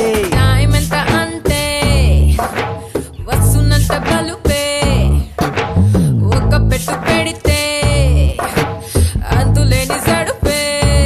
న్యాయమెంత అంటే వస్తున్నంత బలుపే ఒక పెట్టు పెడితే అంతులేని జడుపే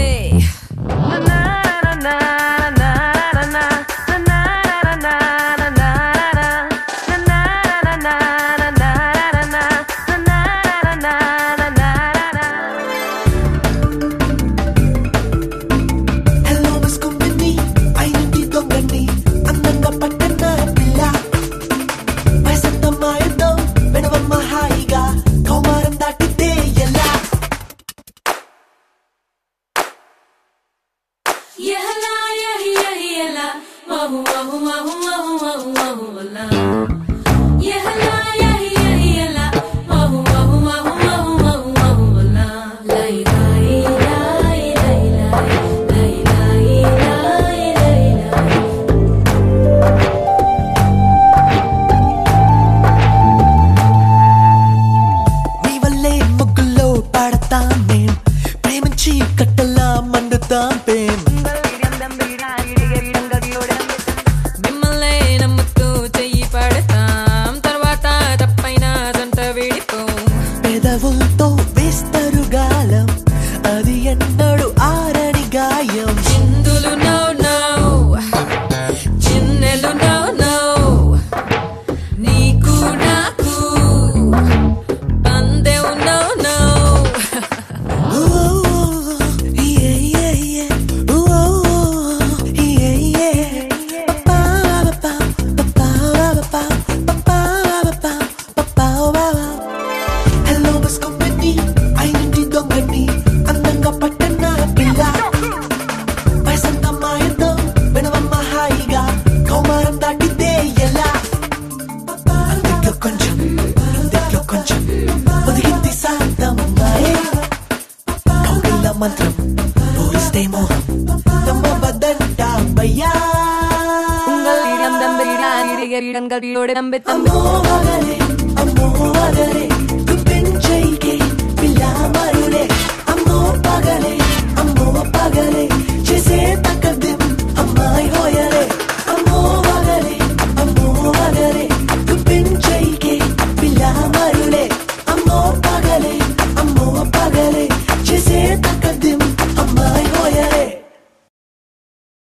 మిమ్మల్ని నమ్ముతూ చెయ్యి పడతాం తర్వాత తప్పైన జంట విడిపో పెదవులతో వేస్తారు గాలం అది ఎన్నడు ఆరని గాయం చిందులు నో నో చిన్నెలు నో నో నీకు నాకు పందెవు నో నో మంత్రం పూరిస్తే మోహం నమ్మబద్దంట భయ్యా ఉంగల్ ఇడం దంబరిడా ఇడిగరిడం గడియోడే దంబె తంబె అమ్మో అగరే